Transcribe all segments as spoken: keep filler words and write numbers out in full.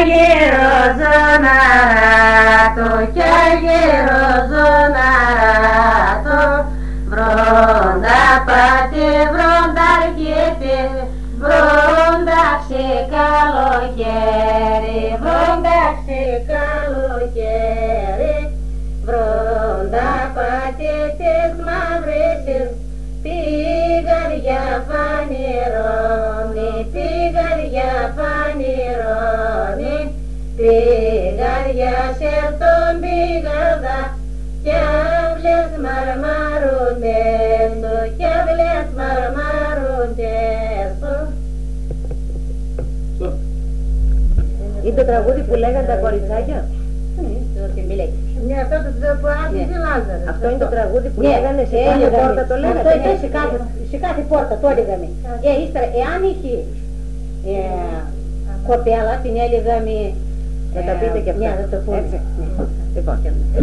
γύρω ζωναράτο, κι γύρω ζωναράτο, βρόντα πάτη, βρόντα αργήτη, βρόντα καλοκαίρι, βρόντα καλοκαίρι, βρόντα πάτη της μαυρίσης, πηγαριά φανηρώνει, πηγαριά φανηρώνει, πηγαριά σέρτον πηγαδά, κι αυλές μαρμαρούντες του, κι αυλές μαρμαρούντες του. Είναι το τραγούδι που λέγανε τα κοριτσάκια. Ναι, αυτό που άκουσε Λάζαρος. Αυτό είναι το τραγούδι που λέγανε σε κάθε πόρτα, το λέγανε. Αυτό ήταν σε κάθε πόρτα, το έλεγαμε. Ύστερα, εάν είχε κοπέλα, την έλεγαμε... Να τα πείτε και αυτά. Ναι, θα το πούμε. Λοιπόν,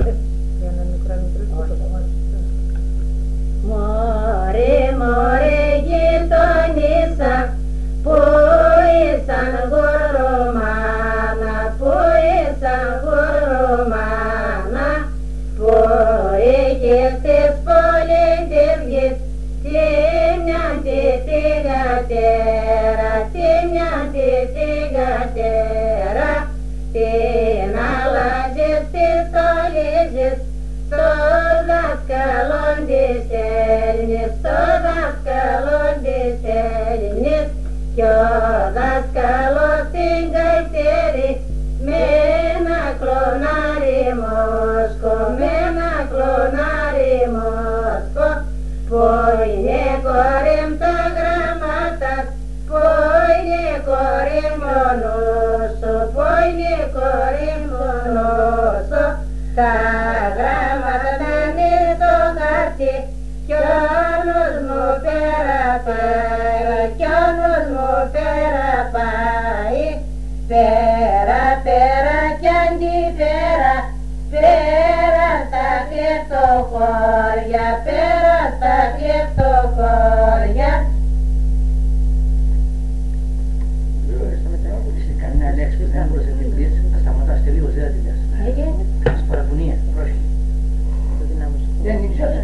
μωρέ, μωρέ, γειτονίσσα, που ήσαν γορομάνα, που ήσαν γορομάνα, που είχες της πολιτευγής, τη μια τη θυγατέρα, τη μια τη θυγατέρα, την αλλάζεις, τη στολίζεις, στο δάσκαλον της Έλληνης, στο δάσκαλον της Έλληνης, κι ο δάσκαλος την καϊτέρι, με ένα κλονάρι μόσκο, με ένα κλονάρι μόσκο, που είναι κορέμ τα γραμμάτα, που είναι κορέμ μονόσο, που είναι κορέμ μονόσο, τα γράμματα είναι στο χαρτί, κι όνος μου πέρα πέρα, κι όνος μου πέρα πάει, πέρα πέρα κι αντιπέρα, πέρα στα κλεφτοχώρια, πέρα στα κλεφτοχώρια. Σε κανένα λέξη που δεν μπορούσε να την πεις, θα σταματάς τελείως, δεν θα την λες. Έχεις παραφωνία, πρόσχη. Δεν την ξέρεις.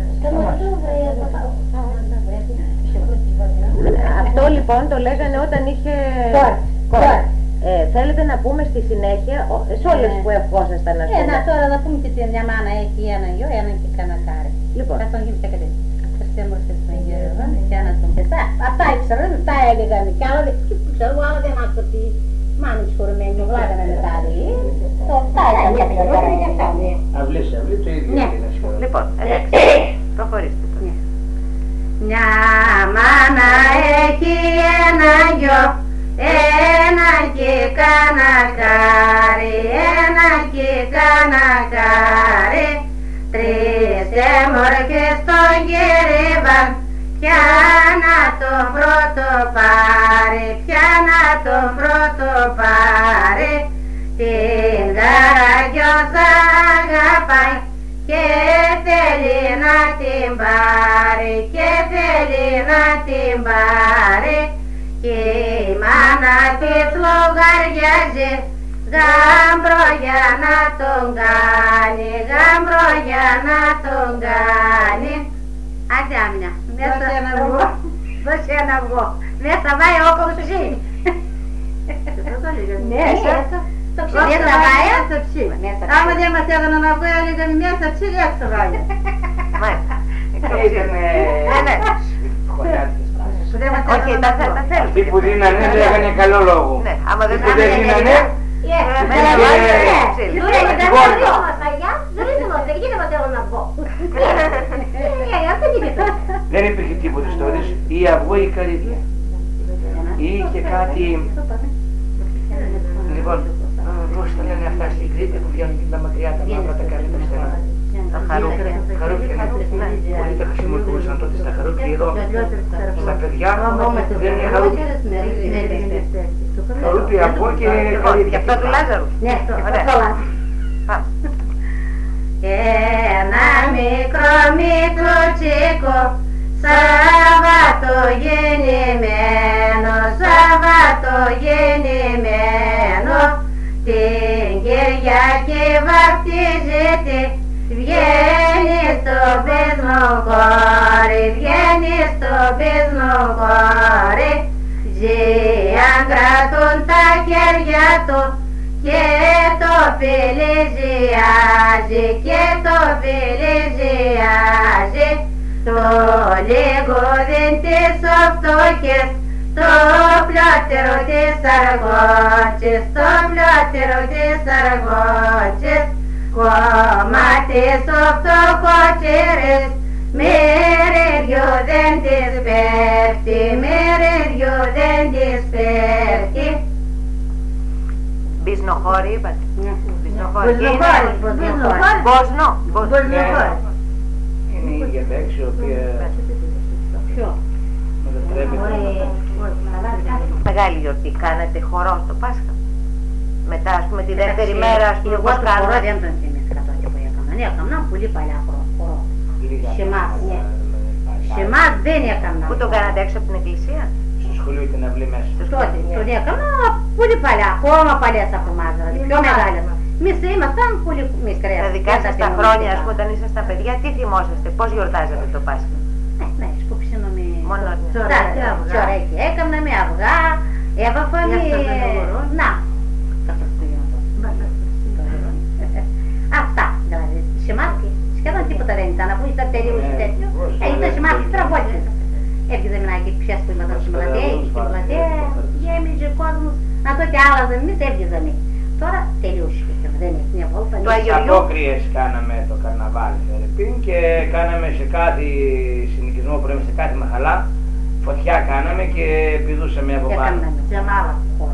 αυτό λοιπόν το λέγανε όταν είχε κόρη. Ε, θέλετε να πούμε στη συνέχεια, σε όλες που ευχόσασταν να πούμε. Ε, να τώρα να πούμε και την μια μάνα έχει ένα γιο, ένα και κανένα κάρι. Λοιπόν. Θα τον γίνει και κάτι. Χριστέμορφε στον γύρο, και ένα τον πετά. Αυτά ήξερα, δεν τα έλεγαν κι άλλο. Και που ξέρω, άλλο δεν άκουσα ότι μάνα της χωρωμένη μου βλάγανε μετά. Το αυτά ήταν για πληρώνει και αυτά. Αυλής, αυλή, το ίδιο. Λοιπόν, εντάξει, προχωρήστε. Μια μάνα έχει ένα γιο, ένα και κάνα κάρι, ένα και κάνα κάρι, τρεις έμορφες στον γερήβαν, ποια να τον πρώτο πάρει, ποια να τον πρώτο πάρει, την καραγιόζα αγαπάει και θέλει να την πάρει, και θέλει να την πάρει, και η μάνα της λογαριάζει γάμπρο για να τον κάνει, γάμπρο για να τον κάνει. Άντε άμυνα, μέσα να βγω, δώσε ένα αυγό, μέσα πάει όπως ψή. Μέσα, μέσα πάει στο ψή. Άμα δεν μας έκαναν αυγό, έλεγαν μέσα ψή, έξω πάει. Όχι, τα θέλει. Αυτοί που δίνανε λέγανε καλό λόγο. Ναι, άμα δεν δίνανε, δεν υπήρχε τίποτε στόλες, ή αυγό ή καρύδια. Ή και κάτι... Λοιπόν, πώς τα λένε αυτά στην Κρήτη που βγαίνουν και τα μακριά, τα μαύρα, τα καλή, τα στενά. Τα χαρούκια. Χαρούκια, πολλοί τα χρησιμοποιούσαν τότε στα χαρούκια, εδώ στα παιδιά δεν είναι χαρούκια. Χαρούκια, αυγό και καρύδια. Και αυτά του Λάζαρου. Ναι, αυτό ένα μικρό μητροτσίκο, Σαββατογεννημένο, Σαββατογεννημένο, Την Κυριακή βαφτίζεται, βγαίνει στο πεισμοκόρι, βγαίνει στο πεισμοκόρι. Ζήαν κρατούν τα χέρια του και το φιλιζιάζει, και το φιλιζιάζει. Το λιγούδιν της οφτούκης, το πλάτερο της αργότσης, το πλάτερο της αργότσης. Κομμάτις ο φτωχότσιρης, μυριδιού δεν της πέφτει, μυριδιού δεν της πέφτει. Μπισνοχώρη είπατε. Μπισνοχώρη. Μπισνοχώρη, μπισνοχώρη. Μπόσνο. Μποσνοχώρη. Είναι η γεδέξη, η οποία Ποιο? μετατρέπεται. Μεγάλη γιορτή. Κάνατε χορό στο Πάσχα. Μετά, ας πούμε, τη δεύτερη Εντάξει, μέρα, ας πούμε, εγώ πώς το χορό κάνατε. δεν τον θυμήθηκα τότε που έκανα. Έκανα πολύ παλιά χορό. Σε εμάς, ναι. Σε εμάς δεν έκανα. Πού το κάνατε, έξω από την εκκλησία? Στο σχολείο την αυλή μέσα. Τότε τον έκανα πολύ παλιά, ακόμα παλιές από εμάς, δηλαδή πιο μεγάλες. Εμείς ήμασταν πολύ μικρές. Τα δικά σας τα χρόνια, ας πούμε, όταν ήσασταν παιδιά, τι θυμόσαστε, πώς γιορτάζατε το Πάσχα? Ναι, σκοψίνο με Μόνο τσορέκι έκανα, με αυγά, έβαφαμε, να, αυτά, δηλαδή, σε εμάς σχεδόν τίποτα δεν ήταν, αφού ήταν τελείως τέτοιο, ήταν σε εμάς τραγούδια. Έβγαινε να και πιες που ήμασταν στην πλατεία, στην πλατεία, γέμιζε κόσμος, να το και άλλαζαν, εμείς έβγαινε. Τώρα τελείωσε, δεν έχει μια βόλτα. Απόκριες κάναμε το καρναβάλι Φερρυπίν και κάναμε σε κάθε συνοικισμό που λέμε σε κάθε μαχαλά, φωτιά κάναμε και πηδούσαμε από πάνω. Τζαμάλα.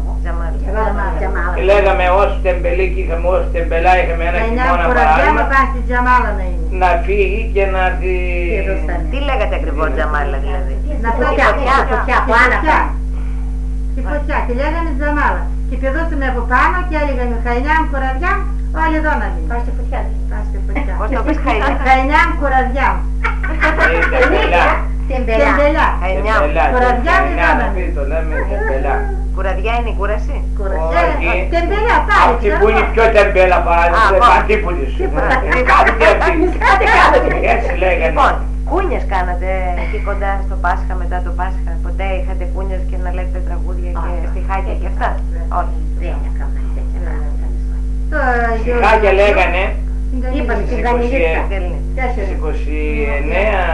Και λέγαμε όσοι τεμπελί και είχαμε όσοι τεμπελά είχαμε ένα χειμώνα παράδειγμα να φύγει και να τη... Τι λέγατε ακριβώς τζαμάλα δηλαδή? Να φωτιά, φωτιά που άναφα. Τη φωτιά, τη λέγανε τζαμάλα. Και πηδούσαμε από πάνω και έλεγαμε χαϊνιάμ κουραβιάμ, όλοι εδώ να γίνει. Πάει στη φωτιά. Πάει στη φωτιά. Πώς το πεις χαϊνιάμ? Χαϊνιάμ κουραβιάμ. Τεμπελά. Τεμπελά. Χαϊνιάμ. Κουραδιά είναι να εδώ. πει το λέμε τεμπελά. Κουραδιά είναι η κούραση? Όχι. Τεμπελά, πάλι. Αυτή που είναι πιο τεμπέλα παράδειγμα, αντίποδη σου. Κάτι αυτή. Έτσι λέγανε. Λοιπόν, κούνιες κάνατε εκεί κοντά στο Πάσχα, μετά το Πάσχα? Ποτέ είχατε κούνιες και να λέτε τραγούδια και στιχάκια και αυτά? Όχι. Δεν έκανα τέτοια πράγματα. Στιχάκια λέγανε Είπαμε στην Γανιλίτσα. στις είκοσι εννέα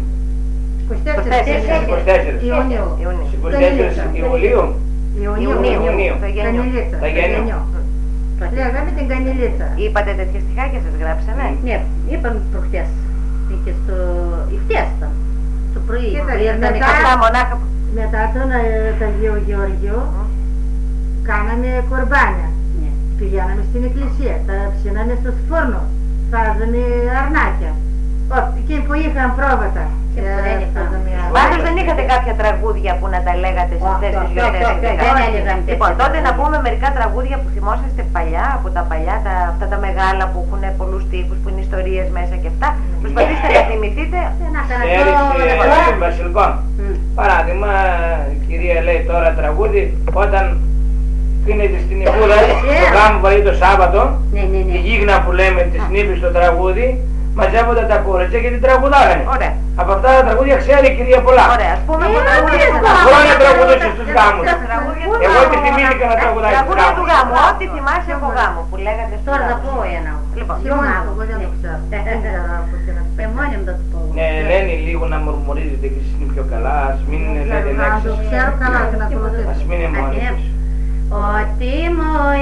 είκοσι είκοσι τέσσερα Ιουνίου. στις είκοσι τέσσερα Ιουλίου Ιουνίου. Ιουνίου Το γένιο. Γανιλίτσα. Τα γένιο. Λέγαμε την Γανιλίτσα. Είπατε τέτοια στιχάκια, σας γράψανε? Ναι, είπαμε προχτές. Και στο... Ηχτές ήταν. Το πρωί. Μετά- Αυτά μονάχα. Μετά τον Αγίου Γεωργίου κάναμε κορμπάνια. Ναι. Πηγαίναμε στην εκκλησία, τα ψήναμε στους φούρνους, βάζαμε αρνάκια. Εκεί που είχαν πρόβατα. Και που δεν είχαν. βάζαμε αρνάκια. Πάντως δεν είχατε κάποια τραγούδια που να τα λέγατε σε αυτές τις Όχι, γιορτές? όχι, όχι, ειδικά? δεν έλεγαν τέτοια Λοιπόν, τότε να τραγούδια. πούμε μερικά τραγούδια που θυμόσαστε παλιά, από τα παλιά, τα, αυτά τα μεγάλα που έχουν πολλούς τύπους, που είναι ιστορίες μέσα και αυτά. Προσπαθήστε να θυμηθείτε. Ένα Στέρηση των Βασιλικών. Παράδειγμα, η κυρία λέει τώρα τραγούδι, όταν πίνεται στην Ιβούρα, το γάμο βαρύ το Σάββατο, Ναι, ναι, τη ναι. γίγνα που λέμε τη νύπη στο τραγούδι, μαζεύονται τα κόριτσια και την τραγουδάγανε. Ωραία. Από αυτά τα τραγούδια ξέρει η κυρία πολλά. Ωραία, ας πούμε Ε, από τραγούδια τι του θα γάμου. Χρόνια τραγουδούσε στους γάμους. Τραγούδια του Εγώ γάμου. τη θυμήθηκα να τραγουδάει στους Τραγούδια του γάμους. γάμου, ό,τι θυμάσαι από γάμο που λέγατε στους Τώρα θα γάμους. πω ένα. Λοιπόν, Χειμώνα, εγώ δεν το ξέρω. Δεν ξέρω από τι να Με μόνη μου θα το πω. Ναι, λένε λίγο να μουρμουρίζετε και εσείς είναι πιο καλά, ας μην λέτε Να το λέξεις. ξέρω καλά και να ακολουθήσω. Ας μην είναι μόνοι Ας τους. Ότι μου